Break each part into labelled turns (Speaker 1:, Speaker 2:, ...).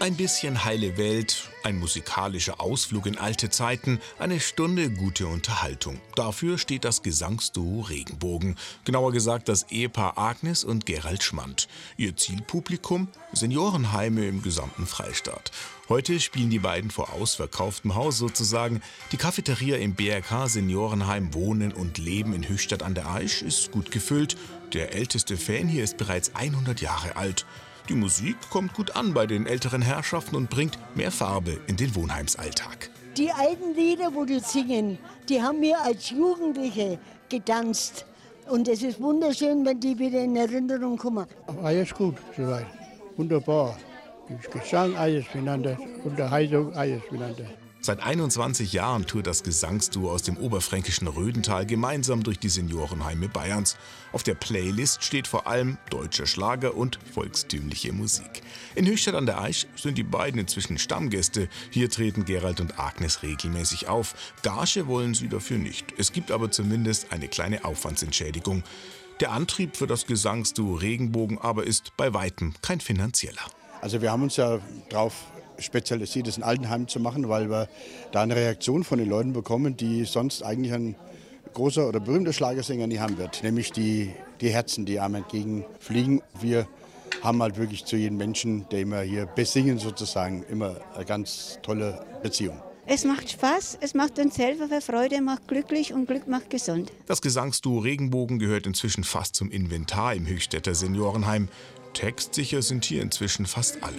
Speaker 1: Ein bisschen heile Welt, ein musikalischer Ausflug in alte Zeiten, eine Stunde gute Unterhaltung. Dafür steht das Gesangsduo Regenbogen, genauer gesagt das Ehepaar Agnes und Gerald Schmand. Ihr Zielpublikum? Seniorenheime im gesamten Freistaat. Heute spielen die beiden vor ausverkauftem Haus sozusagen. Die Cafeteria im BRK Seniorenheim Wohnen und Leben in Höchstadt an der Aisch ist gut gefüllt. Der älteste Fan hier ist bereits 100 Jahre alt. Die Musik kommt gut an bei den älteren Herrschaften und bringt mehr Farbe in den Wohnheimsalltag.
Speaker 2: Die alten Lieder, wo die singen, die haben wir als Jugendliche getanzt. Und es ist wunderschön, wenn die wieder in Erinnerung kommen.
Speaker 3: Alles gut, soweit. Wunderbar. Gesang, alles miteinander. Unterhaltung, alles miteinander.
Speaker 1: Seit 21 Jahren tourt das Gesangsduo aus dem oberfränkischen Rödental gemeinsam durch die Seniorenheime Bayerns. Auf der Playlist steht vor allem deutscher Schlager und volkstümliche Musik. In Höchstadt an der Aisch sind die beiden inzwischen Stammgäste. Hier treten Gerald und Agnes regelmäßig auf. Gage wollen sie dafür nicht. Es gibt aber zumindest eine kleine Aufwandsentschädigung. Der Antrieb für das Gesangsduo Regenbogen aber ist bei weitem kein finanzieller.
Speaker 4: Also wir haben uns ja darauf spezialisiert, das in Altenheimen zu machen, weil wir da eine Reaktion von den Leuten bekommen, die sonst eigentlich ein großer oder berühmter Schlagersänger nie haben wird. Nämlich die Herzen, die einem entgegenfliegen. Wir haben halt wirklich zu jedem Menschen, den wir hier besingen sozusagen, immer eine ganz tolle Beziehung.
Speaker 5: Es macht Spaß, es macht uns selber, weil Freude macht glücklich und Glück macht gesund.
Speaker 1: Das Gesangsduo Regenbogen gehört inzwischen fast zum Inventar im Höchstädter Seniorenheim. Textsicher sind hier inzwischen fast alle.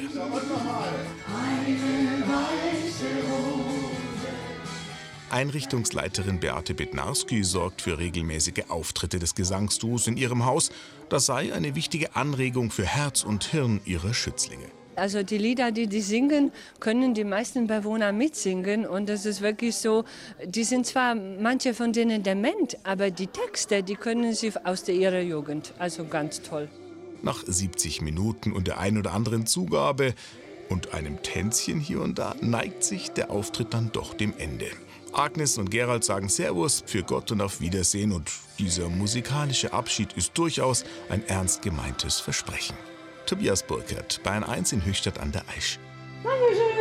Speaker 1: Einrichtungsleiterin Beate Bednarski sorgt für regelmäßige Auftritte des Gesangsduos in ihrem Haus. Das sei eine wichtige Anregung für Herz und Hirn ihrer Schützlinge.
Speaker 6: Also die Lieder, die singen, können die meisten Bewohner mitsingen. Und das ist wirklich so, die sind zwar manche von denen dement, aber die Texte, die können sie aus ihrer Jugend. Also ganz toll.
Speaker 1: Nach 70 Minuten und der ein oder anderen Zugabe und einem Tänzchen hier und da neigt sich der Auftritt dann doch dem Ende. Agnes und Gerald sagen Servus, für Gott und auf Wiedersehen, und dieser musikalische Abschied ist durchaus ein ernst gemeintes Versprechen. Tobias Burkert, Bayern 1 in Höchstadt an der Aisch.
Speaker 2: Dankeschön.